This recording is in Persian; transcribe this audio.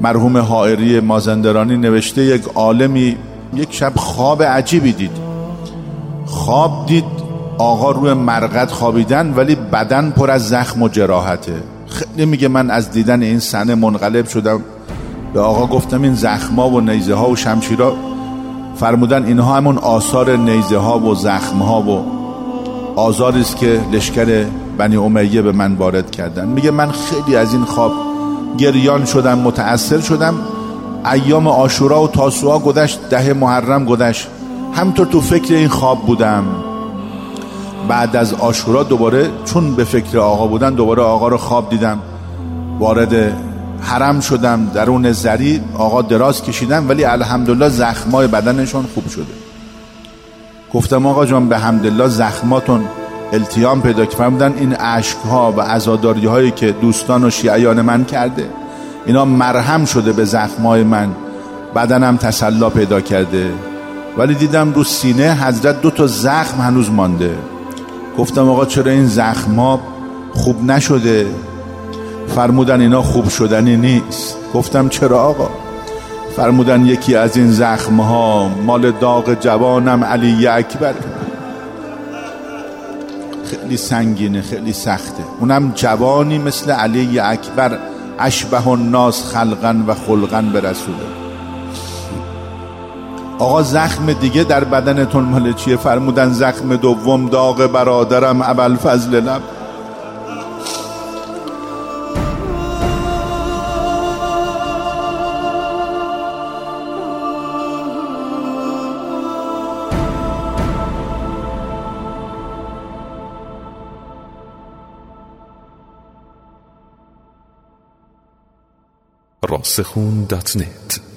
مرحوم حائری مازندرانی نوشته یک عالمی یک شب خواب عجیبی دید. خواب دید آقا روی مرقد خوابیدن ولی بدن پر از زخم و جراحته. خیلی میگه من از دیدن این صحنه منقلب شدم. به آقا گفتم این زخما و نیزه ها و شمشیرها، فرمودن اینها همون آثار نیزه ها و زخم ها و آزاری است که لشکر بنی امیه به من وارد کردن. میگه من خیلی از این خواب گریان شدم، متأثر شدم. ایام عاشورا و تاسوعا گذشت، 10 محرم گذشت، همطور تو فکر این خواب بودم. بعد از عاشورا دوباره چون به فکر آقا بودن، دوباره آقا رو خواب دیدم، وارد حرم شدم، درون زری آقا دراز کشیدم ولی الحمدلله زخمای بدنشون خوب شده. گفتم آقا جان به حمدالله زخماتون التیام پیدا کرد. فرمودن این اشک‌ها و عزاداری هایی که دوستان و شیعیان من کرده اینا مرهم شده به زخمای من، بدنم تسلا پیدا کرده. ولی دیدم رو سینه حضرت 2 زخم هنوز مانده. گفتم آقا چرا این زخم‌ها خوب نشده؟ فرمودن اینا خوب شدنی نیست. گفتم چرا آقا؟ فرمودن یکی از این زخم‌ها مال داغ جوانم علی اکبر، خیلی سنگینه، خیلی سخته. اونم جوانی مثل علی اکبر، اشبه الناس خلقا و خلقا به رسوله. آقا زخم دیگه در بدنتون مال چیه؟ فرمودن زخم دوم داغ برادرم ابوالفضل لب. راسخون.net